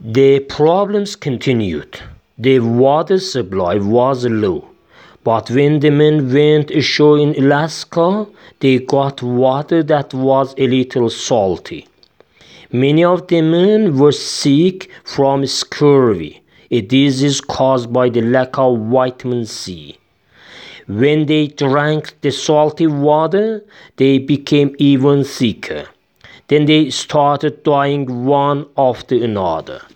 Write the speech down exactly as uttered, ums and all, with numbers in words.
The problems continued. The water supply was low, but when the men went ashore in Alaska, they got water that was a little salty. Many of the men were sick from scurvy, a disease caused by the lack of vitamin C. When they drank the salty water, they became even sicker. Then they started dying one after another.